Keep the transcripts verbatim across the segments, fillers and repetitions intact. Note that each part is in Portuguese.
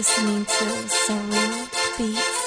listening to Surreal Beats.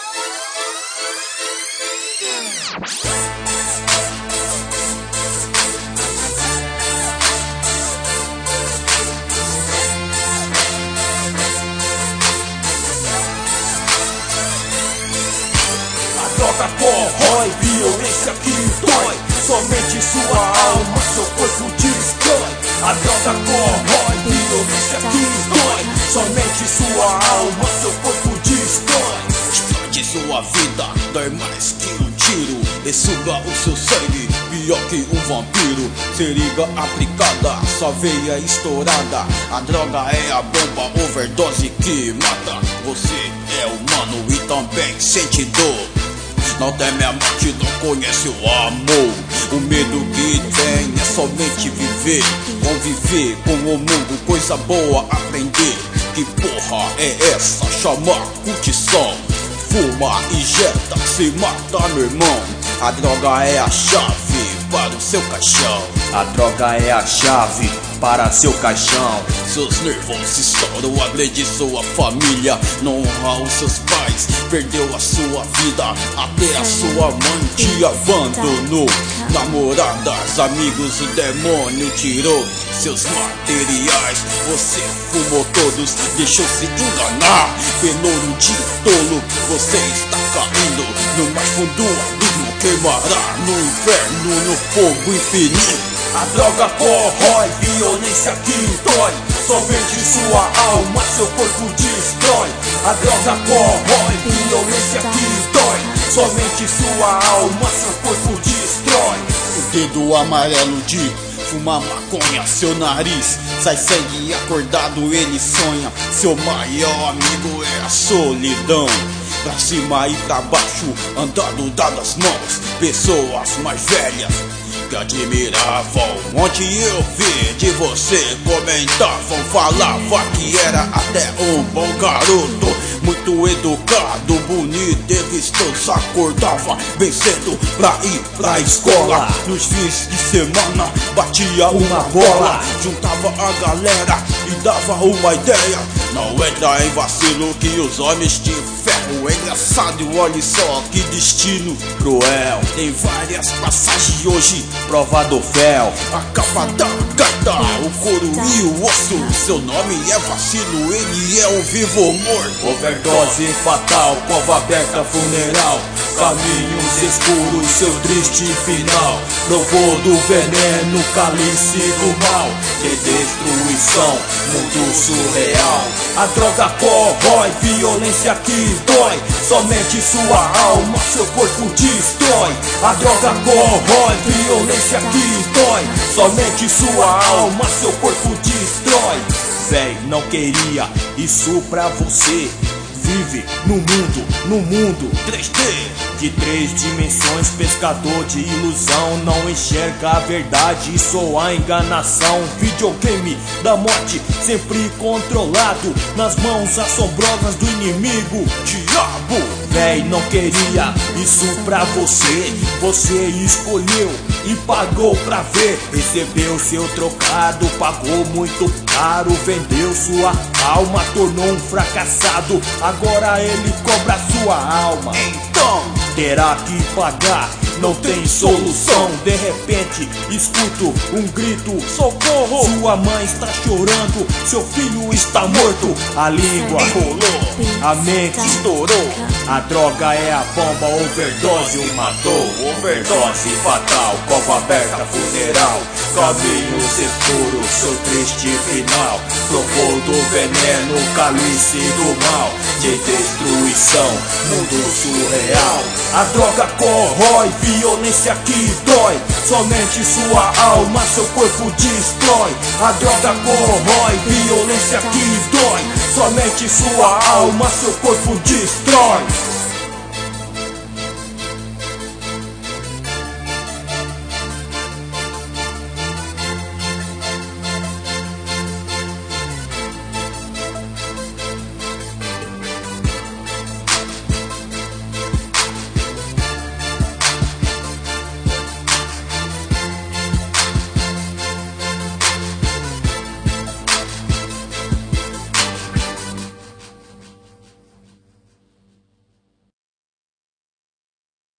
A droga corrói, violência que dói. Somente sua alma, seu corpo destrói. A droga corrói, violência que dói. Somente sua alma, seu corpo destrói. Explode sua vida, dói mais que um tiro. E suga o seu sangue, pior que um vampiro. Seringa aplicada, sua veia estourada. A droga é a bomba, overdose que mata. Você é humano e também sente dor. Não teme a morte, não conhece o amor. O medo que tem é somente viver. Conviver com o mundo, coisa boa aprender. Que porra é essa? Chama curtição. Fuma, injeta, se mata, meu irmão. A droga é a chave para o seu caixão. A droga é a chave para seu caixão. Seus nervos estouram, agrede sua família. Não honra os seus pais, perdeu a sua vida. Até a sua mãe te abandonou. Namoradas, amigos, o demônio tirou seus materiais. Você fumou todos, deixou-se enganar. Pelouro de tolo, você está caindo no mais fundo abismo. Queimará no inferno, no fogo infinito. A droga corrói, violência que dói. Somente sua alma, seu corpo destrói. A droga corrói, violência que dói. Somente sua alma, seu corpo destrói. O dedo amarelo de fumar maconha, seu nariz sai sangue acordado, ele sonha. Seu maior amigo é a solidão. Pra cima e pra baixo, andando dadas mãos. Pessoas mais velhas que admiravam onde eu vi de você, comentavam, falava que era até um bom garoto, muito educado, bonito e vistoso. Acordava bem cedo pra ir pra escola. Nos fins de semana batia uma bola, juntava a galera e dava uma ideia. Não entra em vacilo que os homens te ferram. É engraçado, olha só que destino cruel. Tem várias passagens hoje, prova do fel. A capa da gaita, o couro e o osso. Seu nome é vacilo, ele é um vivo morto. Overdose fatal, cova aberta, funeral. Caminhos escuros, seu triste final. Provou do veneno, cálice do mal. De destruição, mundo surreal. A droga corrói, violência que dói. Somente sua alma, seu corpo destrói. A droga corrói, violência que dói. Somente sua alma, seu corpo destrói. Véi, não queria isso pra você. Vive no mundo, no mundo três D de três dimensões, pescador de ilusão. Não enxerga a verdade, só a enganação. Videogame da morte, sempre controlado nas mãos assombrosas do inimigo, diabo. Véi, não queria isso pra você. Você escolheu e pagou pra ver. Recebeu seu trocado, pagou muito caro. Vendeu sua alma, tornou um fracassado. Agora ele cobra sua alma, então terá que pagar. Não tem solução. De repente escuto um grito: socorro! Sua mãe está chorando, seu filho está morto. A língua rolou, a mente estourou. A droga é a bomba, overdose o matou. Overdose fatal, cova aberta, funeral. Caminhos escuros, seu triste final. Provou do veneno, cálice do mal. De destruição, mundo surreal. A droga corrói, violência que dói. Somente sua alma, seu corpo destrói. A droga corrói, violência que dói. Somente sua alma, seu corpo destrói.